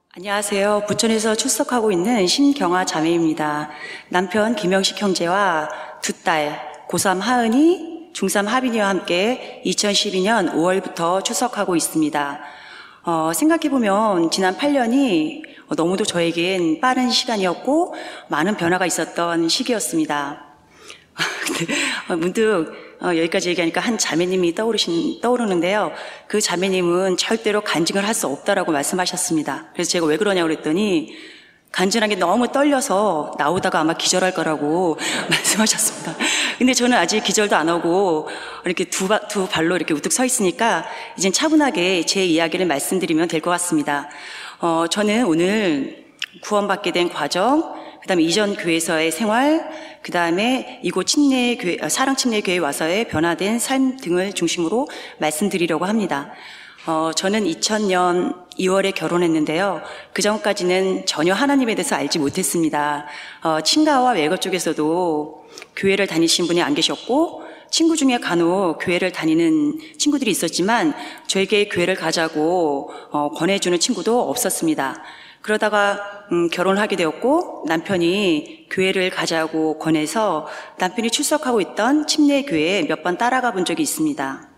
안녕하세요. 부천에서 출석하고 있는 신경아 자매입니다. 남편 김영식 형제와 두 딸 고3 하은이, 중3 하빈이와 함께 2012년 5월부터 출석하고 있습니다. 생각해보면 지난 8년이 너무도 저에겐 빠른 시간이었고 많은 변화가 있었던 시기였습니다. 근데 문득 여기까지 얘기하니까 한 자매님이 떠오르는데요. 그 자매님은 절대로 간증을 할 수 없다라고 말씀하셨습니다. 그래서 제가 왜 그러냐고 그랬더니 간증하기 너무 떨려서 나오다가 아마 기절할 거라고 말씀하셨습니다. 근데 저는 아직 기절도 안 하고 이렇게 두 발로 이렇게 우뚝 서 있으니까 이젠 차분하게 제 이야기를 말씀드리면 될 것 같습니다. 저는 오늘 구원받게 된 과정, 그 다음에 이전 교회에서의 생활, 그 다음에 이곳 사랑 침례교회에 와서의 변화된 삶 등을 중심으로 말씀드리려고 합니다. 저는 2000년 2월에 결혼했는데요. 그 전까지는 전혀 하나님에 대해서 알지 못했습니다. 친가와 외가 쪽에서도 교회를 다니신 분이 안 계셨고, 친구 중에 간혹 교회를 다니는 친구들이 있었지만 저에게 교회를 가자고 권해주는 친구도 없었습니다. 그러다가 결혼을 하게 되었고 남편이 교회를 가자고 권해서 남편이 출석하고 있던 침례교회에 몇 번 따라가 본 적이 있습니다.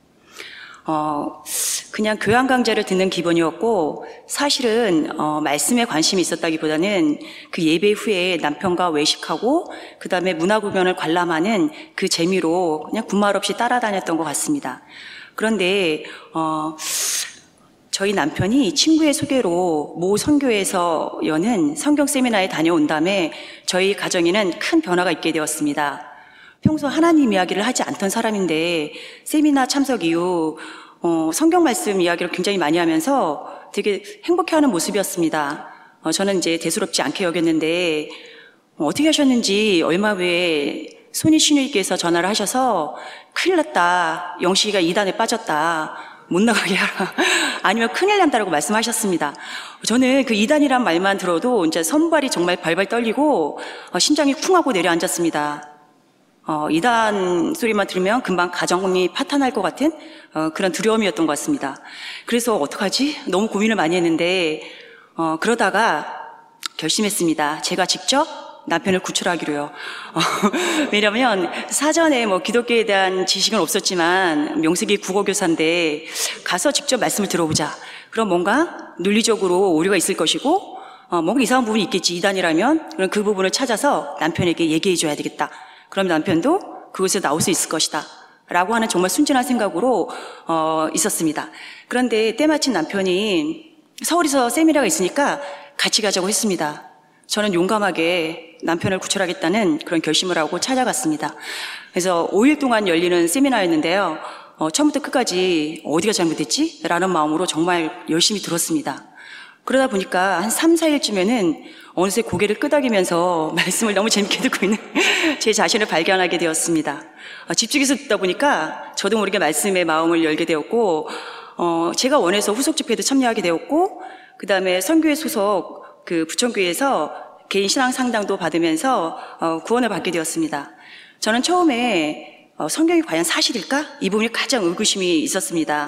그냥 교양 강좌를 듣는 기분이었고 사실은 말씀에 관심이 있었다기보다는 그 예배 후에 남편과 외식하고 그 다음에 문화공연을 관람하는 그 재미로 그냥 군말 없이 따라다녔던 것 같습니다. 그런데 저희 남편이 친구의 소개로 모 선교에서 여는 성경 세미나에 다녀온 다음에 저희 가정에는 큰 변화가 있게 되었습니다. 평소 하나님 이야기를 하지 않던 사람인데 세미나 참석 이후 성경 말씀 이야기를 굉장히 많이 하면서 되게 행복해하는 모습이었습니다. 저는 이제 대수롭지 않게 여겼는데 어떻게 하셨는지 얼마 후에 손희 신우이께서 전화를 하셔서 큰일 났다. 영식이가 이단에 빠졌다. 못 나가게 하라. 아니면 큰일 난다라고 말씀하셨습니다. 저는 그 이단이란 말만 들어도 이제 손발이 정말 발발 떨리고 심장이 쿵 하고 내려앉았습니다. 이단 소리만 들으면 금방 가정이 파탄날 것 같은 그런 두려움이었던 것 같습니다. 그래서 어떡하지? 너무 고민을 많이 했는데 그러다가 결심했습니다. 제가 직접 남편을 구출하기로요. 왜냐면 사전에 기독교에 대한 지식은 없었지만 명색이 국어교사인데 가서 직접 말씀을 들어보자. 그럼 뭔가 논리적으로 오류가 있을 것이고 뭔가 이상한 부분이 있겠지. 이단이라면 그럼 그 부분을 찾아서 남편에게 얘기해 줘야 되겠다. 그럼 남편도 그곳에 나올 수 있을 것이다 라고 하는 정말 순진한 생각으로 있었습니다. 그런데 때마침 남편이 서울에서 세미나가 있으니까 같이 가자고 했습니다. 저는 용감하게 남편을 구출하겠다는 그런 결심을 하고 찾아갔습니다. 그래서 5일 동안 열리는 세미나였는데요. 처음부터 끝까지 어디가 잘못됐지? 라는 마음으로 정말 열심히 들었습니다. 그러다 보니까 한 3, 4일쯤에는 어느새 고개를 끄덕이면서 말씀을 너무 재밌게 듣고 있는 제 자신을 발견하게 되었습니다. 집중해서 듣다 보니까 저도 모르게 말씀에 마음을 열게 되었고 제가 원해서 후속 집회도 참여하게 되었고 그 다음에 선교회 소속 그 부천교회에서 개인 신앙 상담도 받으면서 구원을 받게 되었습니다. 저는 처음에 성경이 과연 사실일까? 이 부분이 가장 의구심이 있었습니다.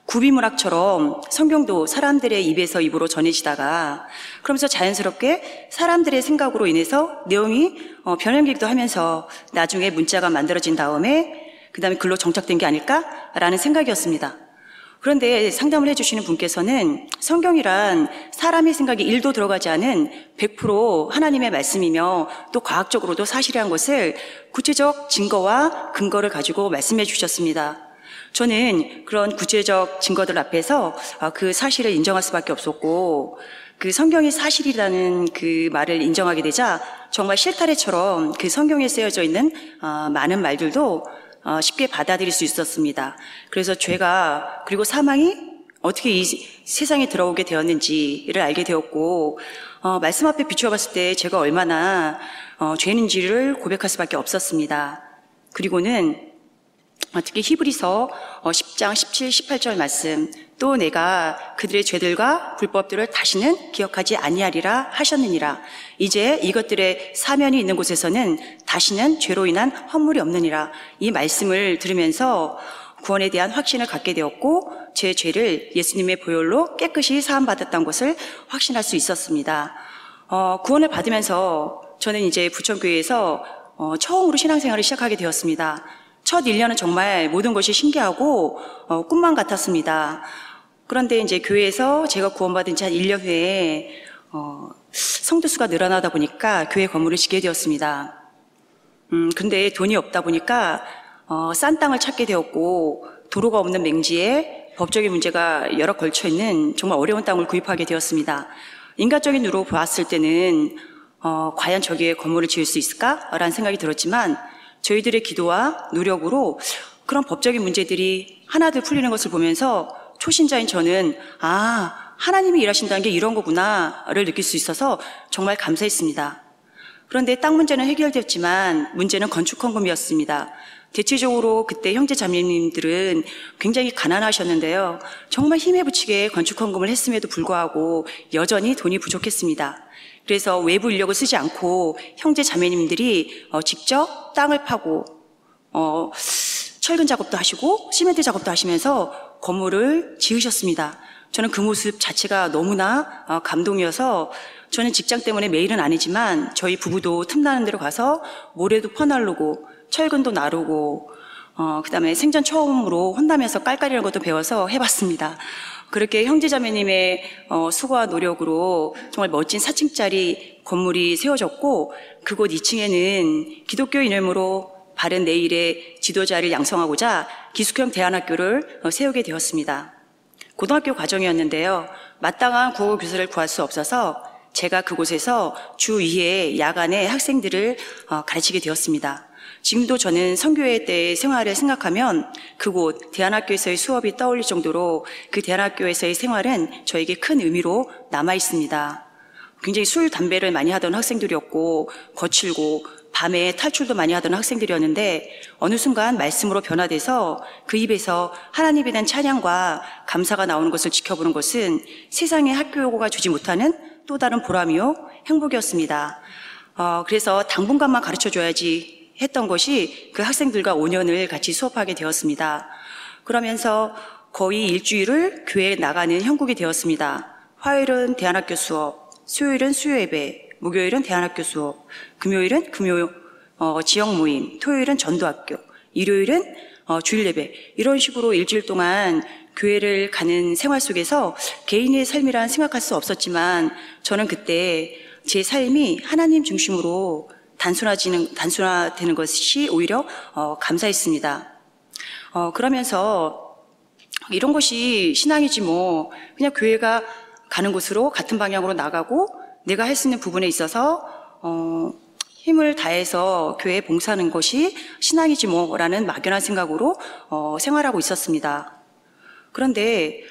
구비문학처럼 성경도 사람들의 입에서 입으로 전해지다가 그러면서 자연스럽게 사람들의 생각으로 인해서 내용이 변형되기도 하면서 나중에 문자가 만들어진 다음에 그 다음에 글로 정착된 게 아닐까라는 생각이었습니다. 그런데 상담을 해주시는 분께서는 성경이란 사람의 생각이 1도 들어가지 않은 100% 하나님의 말씀이며 또 과학적으로도 사실이란 것을 구체적 증거와 근거를 가지고 말씀해 주셨습니다. 저는 그런 구체적 증거들 앞에서 그 사실을 인정할 수밖에 없었고 그 성경이 사실이라는 그 말을 인정하게 되자 정말 실타래처럼 그 성경에 쓰여져 있는 많은 말들도 쉽게 받아들일 수 있었습니다. 그래서 죄가 그리고 사망이 어떻게 이 세상에 들어오게 되었는지를 알게 되었고 말씀 앞에 비추어 봤을 때 제가 얼마나 죄인인지를 고백할 수밖에 없었습니다. 그리고는 특히 히브리서 10장 17, 18절 말씀 또 내가 그들의 죄들과 불법들을 다시는 기억하지 아니하리라 하셨느니라. 이제 이것들의 사면이 있는 곳에서는 다시는 죄로 인한 허물이 없느니라. 이 말씀을 들으면서 구원에 대한 확신을 갖게 되었고 제 죄를 예수님의 보혈로 깨끗이 사함받았던 것을 확신할 수 있었습니다. 구원을 받으면서 저는 이제 부천교회에서 처음으로 신앙생활을 시작하게 되었습니다. 첫 1년은 정말 모든 것이 신기하고 꿈만 같았습니다. 그런데 이제 교회에서 제가 구원받은 지 한 1년 후에 성도 수가 늘어나다 보니까 교회 건물을 짓게 되었습니다. 근데 돈이 없다 보니까 싼 땅을 찾게 되었고 도로가 없는 맹지에 법적인 문제가 여러 걸쳐 있는 정말 어려운 땅을 구입하게 되었습니다. 인간적인 눈으로 보았을 때는 과연 저기에 건물을 지을 수 있을까라는 생각이 들었지만 저희들의 기도와 노력으로 그런 법적인 문제들이 하나둘 풀리는 것을 보면서 초신자인 저는 하나님이 일하신다는 게 이런 거구나를 느낄 수 있어서 정말 감사했습니다. 그런데 땅 문제는 해결되었지만 문제는 건축 헌금이었습니다. 대체적으로 그때 형제 자매님들은 굉장히 가난하셨는데요. 정말 힘에 부치게 건축 헌금을 했음에도 불구하고 여전히 돈이 부족했습니다. 그래서 외부 인력을 쓰지 않고 형제 자매님들이 직접 땅을 파고 철근 작업도 하시고 시멘트 작업도 하시면서 건물을 지으셨습니다. 저는 그 모습 자체가 너무나 감동이어서 저는 직장 때문에 매일은 아니지만 저희 부부도 틈나는 데로 가서 모래도 퍼나르고 철근도 나르고 그다음에 생전 처음으로 혼나면서 깔깔이라는 것도 배워서 해봤습니다. 그렇게 형제자매님의 수고와 노력으로 정말 멋진 4층짜리 건물이 세워졌고 그곳 2층에는 기독교 이름으로 바른 내일의 지도자를 양성하고자 기숙형 대안학교를 세우게 되었습니다. 고등학교 과정이었는데요. 마땅한 국어 교사를 구할 수 없어서 제가 그곳에서 주 2회 야간에 학생들을 가르치게 되었습니다. 지금도 저는 선교회 때의 생활을 생각하면 그곳 대안학교에서의 수업이 떠올릴 정도로 그 대안학교에서의 생활은 저에게 큰 의미로 남아 있습니다. 굉장히 술, 담배를 많이 하던 학생들이었고 거칠고 밤에 탈출도 많이 하던 학생들이었는데 어느 순간 말씀으로 변화돼서 그 입에서 하나님에 대한 찬양과 감사가 나오는 것을 지켜보는 것은 세상의 학교가 주지 못하는 또 다른 보람이요 행복이었습니다. 그래서 당분간만 가르쳐줘야지 했던 것이 그 학생들과 5년을 같이 수업하게 되었습니다. 그러면서 거의 일주일을 교회에 나가는 형국이 되었습니다. 화요일은 대안학교 수업, 수요일은 수요예배, 목요일은 대안학교 수업, 금요일은 지역 모임, 토요일은 전도학교, 일요일은 주일예배, 이런 식으로 일주일 동안 교회를 가는 생활 속에서 개인의 삶이란 생각할 수 없었지만 저는 그때 제 삶이 하나님 중심으로 단순화되는 것이 오히려 감사했습니다. 그러면서 이런 것이 신앙이지 뭐 그냥 교회가 가는 곳으로 같은 방향으로 나가고 내가 할 수 있는 부분에 있어서 힘을 다해서 교회에 봉사하는 것이 신앙이지 뭐라는 막연한 생각으로 생활하고 있었습니다. 그런데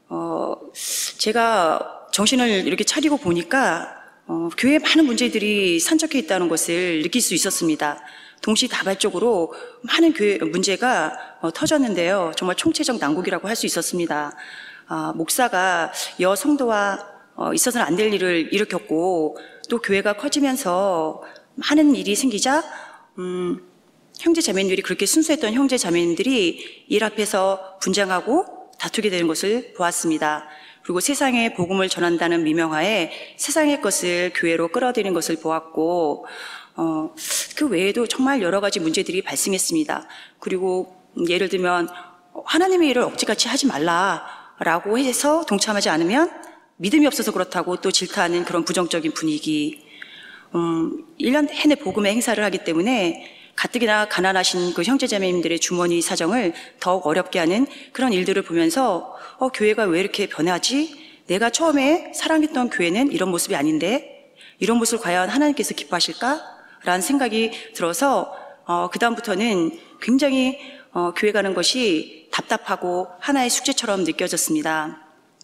제가 정신을 이렇게 차리고 보니까 교회에 많은 문제들이 산적해 있다는 것을 느낄 수 있었습니다. 동시다발적으로 많은 교회 문제가 터졌는데요. 정말 총체적 난국이라고 할 수 있었습니다. 목사가 여성도와 있어서는 안 될 일을 일으켰고 또 교회가 커지면서 많은 일이 생기자 형제 자매님들이 그렇게 순수했던 형제 자매님들이 일 앞에서 분쟁하고 다투게 되는 것을 보았습니다. 그리고 세상에 복음을 전한다는 미명하에 세상의 것을 교회로 끌어들이는 것을 보았고 그 외에도 정말 여러 가지 문제들이 발생했습니다. 그리고 예를 들면 하나님의 일을 억지같이 하지 말라라고 해서 동참하지 않으면 믿음이 없어서 그렇다고 또 질타하는 그런 부정적인 분위기, 1년 내내 복음의 행사를 하기 때문에 가뜩이나 가난하신 그 형제자매님들의 주머니 사정을 더욱 어렵게 하는 그런 일들을 보면서 교회가 왜 이렇게 변하지? 내가 처음에 사랑했던 교회는 이런 모습이 아닌데 이런 모습을 과연 하나님께서 기뻐하실까? 라는 생각이 들어서 그 다음부터는 굉장히 교회 가는 것이 답답하고 하나의 숙제처럼 느껴졌습니다.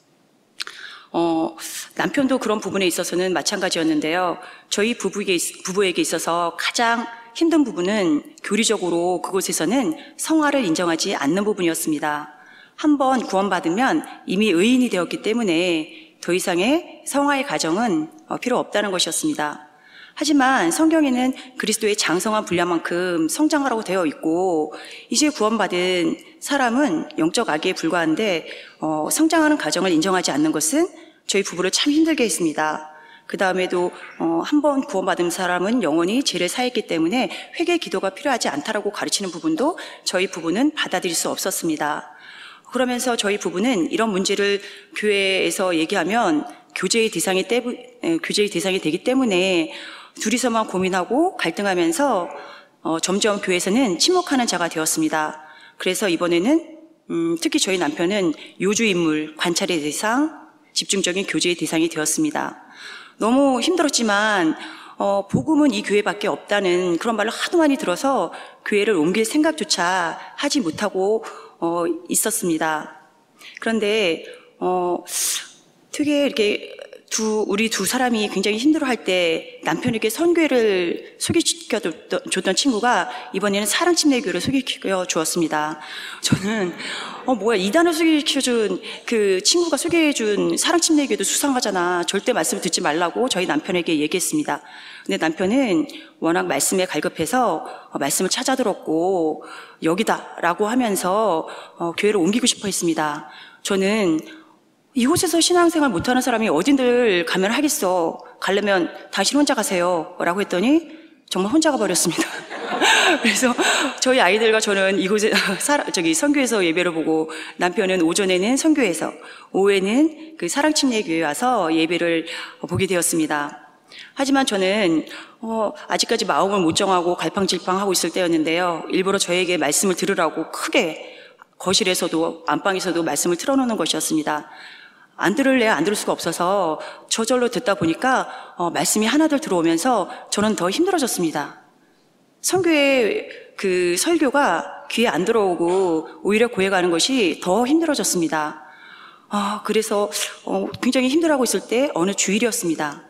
남편도 그런 부분에 있어서는 마찬가지였는데요. 저희 부부에게 있어서 가장 힘든 부분은 교리적으로 그곳에서는 성화를 인정하지 않는 부분이었습니다. 한번 구원받으면 이미 의인이 되었기 때문에 더 이상의 성화의 과정은 필요 없다는 것이었습니다. 하지만 성경에는 그리스도의 장성한 분량만큼 성장하라고 되어 있고, 이제 구원받은 사람은 영적 아기에 불과한데 성장하는 과정을 인정하지 않는 것은 저희 부부를 참 힘들게 했습니다. 그 다음에도 한 번 구원받은 사람은 영원히 죄를 사했기 때문에 회개 기도가 필요하지 않다라고 가르치는 부분도 저희 부부는 받아들일 수 없었습니다. 그러면서 저희 부부는 이런 문제를 교회에서 얘기하면 교제의 대상이 되기 때문에 둘이서만 고민하고 갈등하면서 점점 교회에서는 침묵하는 자가 되었습니다. 그래서 이번에는 특히 저희 남편은 요주인물, 관찰의 대상, 집중적인 교제의 대상이 되었습니다. 너무 힘들었지만 복음은 이 교회밖에 없다는 그런 말을 하도 많이 들어서 교회를 옮길 생각조차 하지 못하고 있었습니다. 그런데 되게 이렇게 우리 두 사람이 굉장히 힘들어할 때 남편에게 선교회를 소개시켜줬던 친구가 이번에는 사랑침례교회를 소개시켜 주었습니다. 저는 뭐야, 이단을 소개시켜준 그 친구가 소개해준 사랑침례교회도 수상하잖아, 절대 말씀을 듣지 말라고 저희 남편에게 얘기했습니다. 근데 남편은 워낙 말씀에 갈급해서 말씀을 찾아 들었고 여기다라고 하면서 교회를 옮기고 싶어 했습니다. 저는 이곳에서 신앙생활 못하는 사람이 어딘들 가면 하겠어, 가려면 당신 혼자 가세요 라고 했더니 정말 혼자 가버렸습니다. 그래서 저희 아이들과 저는 이곳에 선교에서 예배를 보고, 남편은 오전에는 선교에서, 오후에는 그 사랑침례교회에 와서 예배를 보게 되었습니다. 하지만 저는 아직까지 마음을 못 정하고 갈팡질팡하고 있을 때였는데요, 일부러 저에게 말씀을 들으라고 크게 거실에서도 안방에서도 말씀을 틀어놓는 것이었습니다. 안 들을 수가 없어서 저절로 듣다 보니까 말씀이 하나둘 들어오면서 저는 더 힘들어졌습니다. 선교의 그 설교가 귀에 안 들어오고 오히려 고해 가는 것이 더 힘들어졌습니다. 그래서 굉장히 힘들어하고 있을 때 어느 주일이었습니다.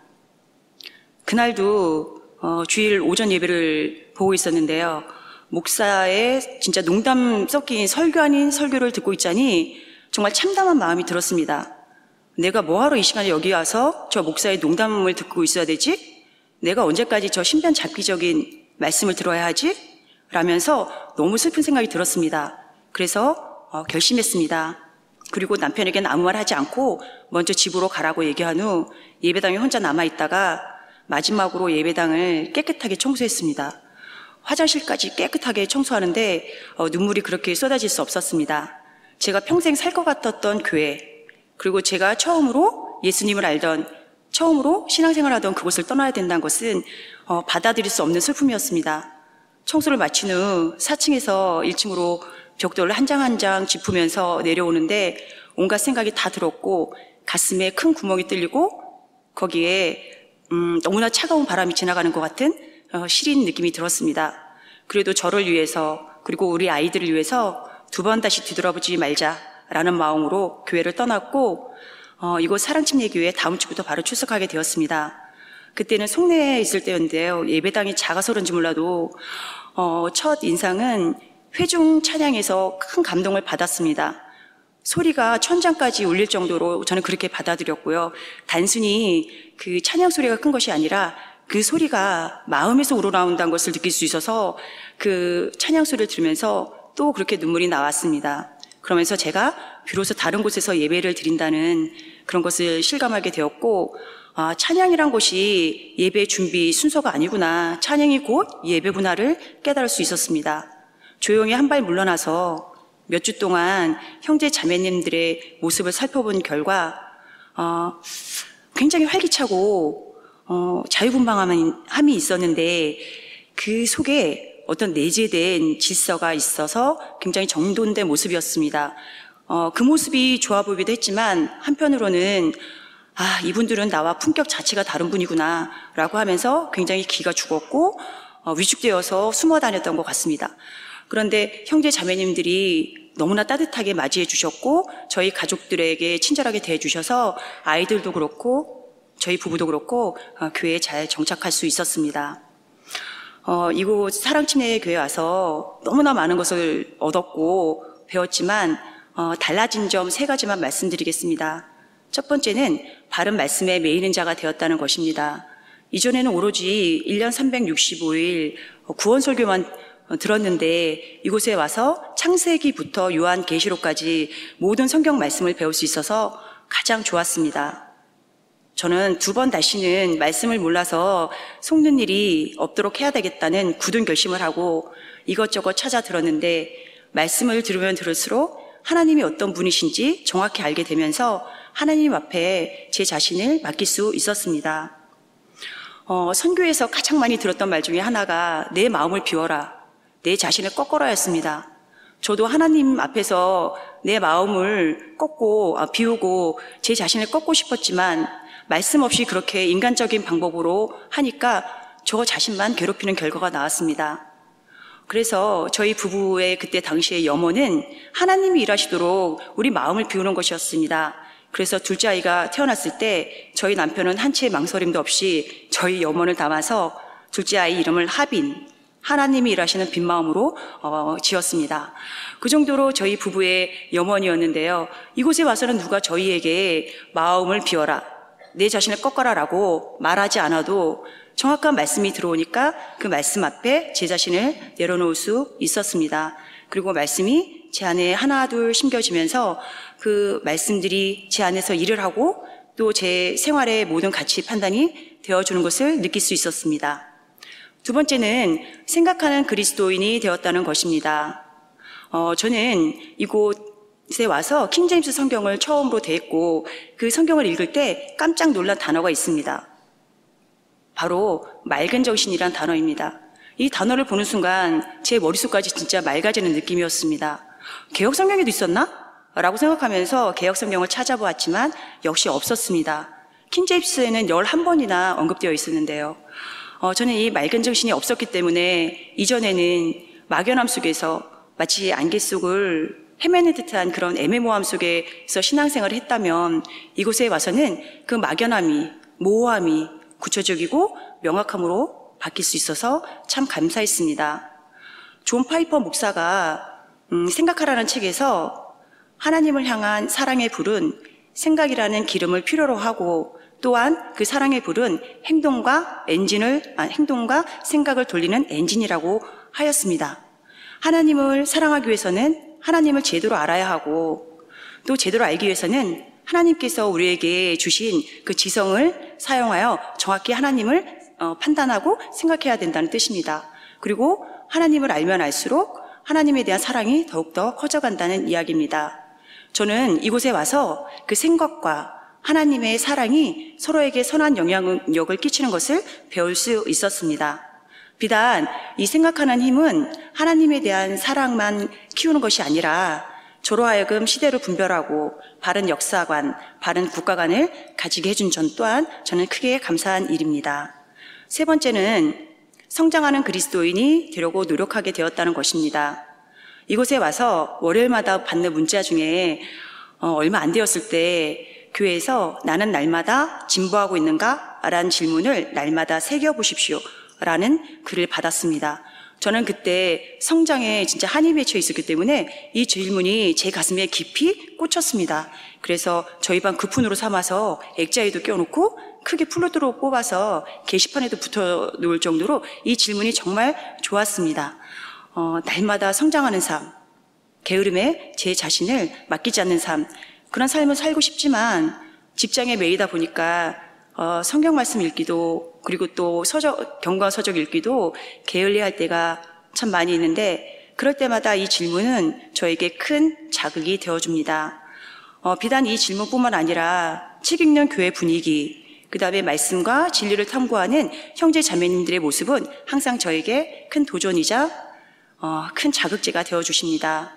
그날도 주일 오전 예배를 보고 있었는데요, 목사의 진짜 농담 섞인 설교 아닌 설교를 듣고 있자니 정말 참담한 마음이 들었습니다. 내가 뭐하러 이 시간에 여기 와서 저 목사의 농담을 듣고 있어야 되지? 내가 언제까지 저 신변잡기적인 말씀을 들어야 하지? 라면서 너무 슬픈 생각이 들었습니다. 그래서 결심했습니다. 그리고 남편에게는 아무 말 하지 않고 먼저 집으로 가라고 얘기한 후 예배당에 혼자 남아있다가 마지막으로 예배당을 깨끗하게 청소했습니다. 화장실까지 깨끗하게 청소하는데 눈물이 그렇게 쏟아질 수 없었습니다. 제가 평생 살 것 같았던 교회, 그리고 제가 처음으로 예수님을 알던, 처음으로 신앙생활을 하던 그곳을 떠나야 된다는 것은 받아들일 수 없는 슬픔이었습니다. 청소를 마친 후 4층에서 1층으로 벽돌을 한 장 한 장 짚으면서 내려오는데 온갖 생각이 다 들었고 가슴에 큰 구멍이 뚫리고 거기에 너무나 차가운 바람이 지나가는 것 같은 시린 느낌이 들었습니다. 그래도 저를 위해서, 그리고 우리 아이들을 위해서 두 번 다시 뒤돌아보지 말자라는 마음으로 교회를 떠났고 이곳 사랑침례교회에 다음 주부터 바로 출석하게 되었습니다. 그때는 송내에 있을 때였는데요, 예배당이 작아서 그런지 몰라도 첫 인상은 회중 찬양에서 큰 감동을 받았습니다. 소리가 천장까지 울릴 정도로 저는 그렇게 받아들였고요, 단순히 그 찬양 소리가 큰 것이 아니라 그 소리가 마음에서 우러나온다는 것을 느낄 수 있어서 그 찬양 소리를 들으면서 또 그렇게 눈물이 나왔습니다. 그러면서 제가 비로소 다른 곳에서 예배를 드린다는 그런 것을 실감하게 되었고, 찬양이란 것이 예배 준비 순서가 아니구나, 찬양이 곧 예배구나를 깨달을 수 있었습니다. 조용히 한 발 물러나서 몇 주 동안 형제 자매님들의 모습을 살펴본 결과 굉장히 활기차고 자유분방함이 있었는데 그 속에 어떤 내재된 질서가 있어서 굉장히 정돈된 모습이었습니다. 그 모습이 좋아 보이기도 했지만 한편으로는 이분들은 나와 품격 자체가 다른 분이구나 라고 하면서 굉장히 기가 죽었고 위축되어서 숨어 다녔던 것 같습니다. 그런데 형제 자매님들이 너무나 따뜻하게 맞이해 주셨고 저희 가족들에게 친절하게 대해 주셔서 아이들도 그렇고 저희 부부도 그렇고 교회에 잘 정착할 수 있었습니다. 이곳 사랑침례교회에 와서 너무나 많은 것을 얻었고 배웠지만 달라진 점 3가지만 말씀드리겠습니다. 첫 번째는 바른 말씀에 매이는 자가 되었다는 것입니다. 이전에는 오로지 1년 365일 구원 설교만 들었는데 이곳에 와서 창세기부터 요한계시록까지 모든 성경 말씀을 배울 수 있어서 가장 좋았습니다. 저는 2번 다시는 말씀을 몰라서 속는 일이 없도록 해야 되겠다는 굳은 결심을 하고 이것저것 찾아 들었는데 말씀을 들으면 들을수록 하나님이 어떤 분이신지 정확히 알게 되면서 하나님 앞에 제 자신을 맡길 수 있었습니다. 선교에서 가장 많이 들었던 말 중에 하나가 내 마음을 비워라, 내 자신을 꺾어라였습니다. 저도 하나님 앞에서 내 마음을 비우고 제 자신을 꺾고 싶었지만 말씀 없이 그렇게 인간적인 방법으로 하니까 저 자신만 괴롭히는 결과가 나왔습니다. 그래서 저희 부부의 그때 당시의 염원은 하나님이 일하시도록 우리 마음을 비우는 것이었습니다. 그래서 둘째 아이가 태어났을 때 저희 남편은 한 채의 망설임도 없이 저희 염원을 담아서 둘째 아이 이름을 하빈, 하나님이 일하시는 빈 마음으로 지었습니다. 그 정도로 저희 부부의 염원이었는데요. 이곳에 와서는 누가 저희에게 마음을 비워라, 내 자신을 꺾어라라고 말하지 않아도 정확한 말씀이 들어오니까 그 말씀 앞에 제 자신을 내려놓을 수 있었습니다. 그리고 말씀이 제 안에 하나둘 심겨지면서 그 말씀들이 제 안에서 일을 하고 또 제 생활의 모든 가치 판단이 되어주는 것을 느낄 수 있었습니다. 2번째는 생각하는 그리스도인이 되었다는 것입니다. 저는 이곳에 와서 킹제임스 성경을 처음으로 대했고 그 성경을 읽을 때 깜짝 놀란 단어가 있습니다. 바로 맑은 정신이란 단어입니다. 이 단어를 보는 순간 제 머릿속까지 진짜 맑아지는 느낌이었습니다. 개역 성경에도 있었나? 라고 생각하면서 개역 성경을 찾아보았지만 역시 없었습니다. 킹제임스에는 11번이나 언급되어 있었는데요. 저는 이 맑은 정신이 없었기 때문에 이전에는 막연함 속에서 마치 안개 속을 헤매는 듯한 그런 애매모호함 속에서 신앙생활을 했다면 이곳에 와서는 그 막연함이, 모호함이 구체적이고 명확함으로 바뀔 수 있어서 참 감사했습니다. 존 파이퍼 목사가 생각하라는 책에서 하나님을 향한 사랑의 불은 생각이라는 기름을 필요로 하고 또한 그 사랑의 불은 행동과 생각을 돌리는 엔진이라고 하였습니다. 하나님을 사랑하기 위해서는 하나님을 제대로 알아야 하고 또 제대로 알기 위해서는 하나님께서 우리에게 주신 그 지성을 사용하여 정확히 하나님을 판단하고 생각해야 된다는 뜻입니다. 그리고 하나님을 알면 알수록 하나님에 대한 사랑이 더욱더 커져간다는 이야기입니다. 저는 이곳에 와서 그 생각과 하나님의 사랑이 서로에게 선한 영향력을 끼치는 것을 배울 수 있었습니다. 비단 이 생각하는 힘은 하나님에 대한 사랑만 키우는 것이 아니라 저로 하여금 시대를 분별하고 바른 역사관, 바른 국가관을 가지게 해준 전 또한 저는 크게 감사한 일입니다. 3번째는 성장하는 그리스도인이 되려고 노력하게 되었다는 것입니다. 이곳에 와서 월요일마다 받는 문자 중에 얼마 안 되었을 때 교회에서 나는 날마다 진보하고 있는가? 라는 질문을 날마다 새겨보십시오 라는 글을 받았습니다. 저는 그때 성장에 진짜 한이 맺혀 있었기 때문에 이 질문이 제 가슴에 깊이 꽂혔습니다. 그래서 저희 반 급훈으로 삼아서 액자에도 껴놓고 크게 플로드로 뽑아서 게시판에도 붙여 놓을 정도로 이 질문이 정말 좋았습니다. 날마다 성장하는 삶, 게으름에 제 자신을 맡기지 않는 삶, 그런 삶을 살고 싶지만 직장에 매이다 보니까 성경 말씀 읽기도 그리고 또 경과 서적 읽기도 게을리할 때가 참 많이 있는데 그럴 때마다 이 질문은 저에게 큰 자극이 되어줍니다. 비단 이 질문뿐만 아니라 책 읽는 교회 분위기, 그 다음에 말씀과 진리를 탐구하는 형제 자매님들의 모습은 항상 저에게 큰 도전이자 큰 자극제가 되어주십니다.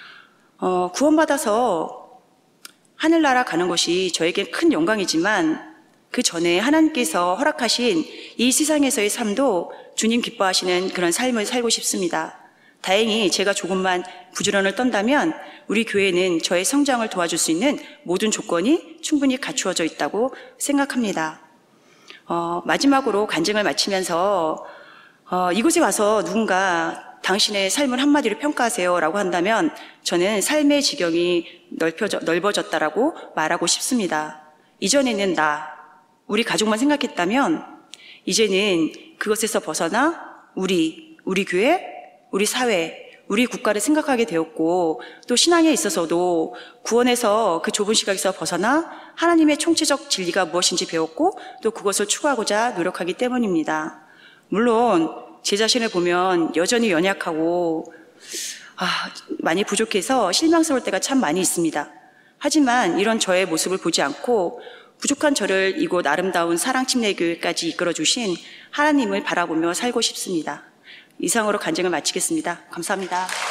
구원받아서 하늘나라 가는 것이 저에게 큰 영광이지만 그 전에 하나님께서 허락하신 이 세상에서의 삶도 주님 기뻐하시는 그런 삶을 살고 싶습니다. 다행히 제가 조금만 부지런을 떤다면 우리 교회는 저의 성장을 도와줄 수 있는 모든 조건이 충분히 갖추어져 있다고 생각합니다. 마지막으로 간증을 마치면서 이곳에 와서 누군가 당신의 삶을 한마디로 평가하세요 라고 한다면 저는 삶의 지경이 넓어졌다라고 말하고 싶습니다. 이전에는 우리 가족만 생각했다면 이제는 그것에서 벗어나 우리 교회, 우리 사회, 우리 국가를 생각하게 되었고, 또 신앙에 있어서도 구원에서 그 좁은 시각에서 벗어나 하나님의 총체적 진리가 무엇인지 배웠고, 또 그것을 추구하고자 노력하기 때문입니다. 물론 제 자신을 보면 여전히 연약하고 많이 부족해서 실망스러울 때가 참 많이 있습니다. 하지만 이런 저의 모습을 보지 않고 부족한 저를 이곳 아름다운 사랑침례교회까지 이끌어주신 하나님을 바라보며 살고 싶습니다. 이상으로 간증을 마치겠습니다. 감사합니다.